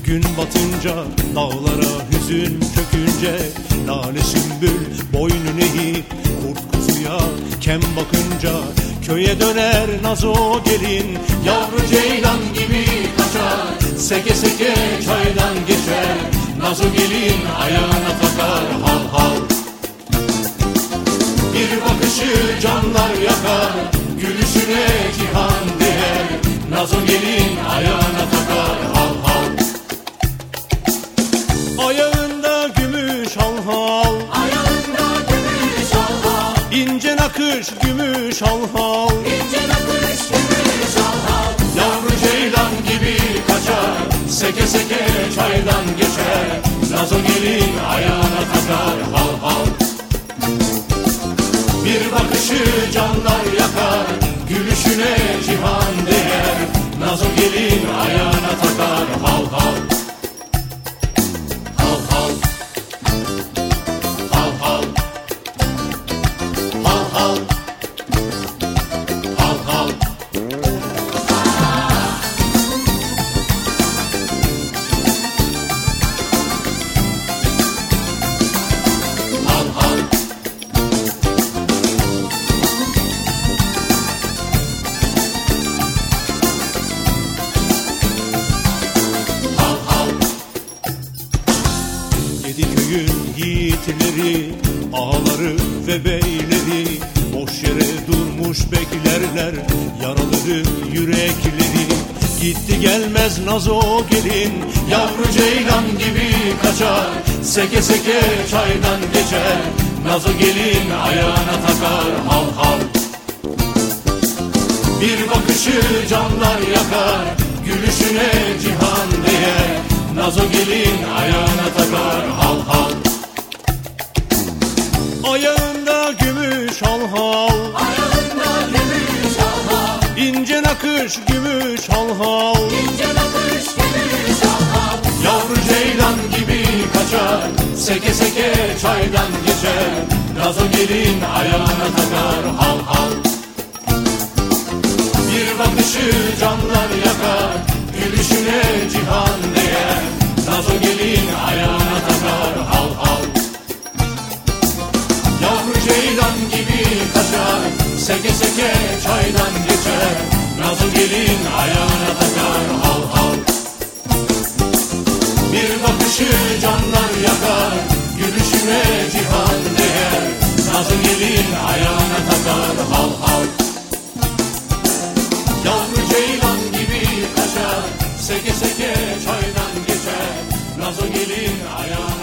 Gün batınca dağlara hüzün çökünce, lale sümbül boynunu eğip kurt kuzuya kem bakınca, köye döner nazo gelin, yavru ceylan gibi kaçar, seke seke çaydan geçer, nazo gelin ayağına takar hal hal. Bir bakışı canlar yakar, gülüşüne cihan değer, nazo gelin ayağına takar hal hal. Ayağında gümüş hal hal, Ayağında gümüş hal hal, İnce nakış gümüş hal hal, ince nakış gümüş hal hal. yavru ceylan gibi kaçar, seke seke çaydan geçer, nazo gelin ayağına takar hal hal. Bir bakışı canlar yakar, gülüşüne cihan değer, nazo gelin ayağına takar hal hal. Hal hal, hal hal, hal hal, hal hal. Hal hal. Yedi köyün yiğitleri, ağaları ve beyleri, boş yere durmuş beklerler yaralıdır yürekleri. Gitti gelmez nazo gelin, yavru ceylan gibi kaçar, seke seke çaydan geçer, nazo gelin ayağına takar hal hal. Bir bakışı canlar yakar, gülüşüne cihan değer, nazo gelin ayağına takar hal hal. Ayağında gümüş hal hal, Ayağında gümüş hal hal, İnce nakış gümüş hal hal, ince nakış gümüş hal hal. yavru ceylan gibi kaçar, seke seke çaydan geçer, nazo gelin ayağına takar hal hal. Bir bakışı canlar yakar, gülüşüne cihan değer, nazo gelin ayağına takar hal hal. Yavru ceylan gibi kaçar, seke seke çaydan geçer, nazo gelin ayağına takar hal hal. Bir bakışı canlar yakar, gülüşüne cihan değer, nazo gelin ayağına takar hal hal. Yavru ceylan gibi kaçar, seke seke çaydan geçer, nazo gelin ayağına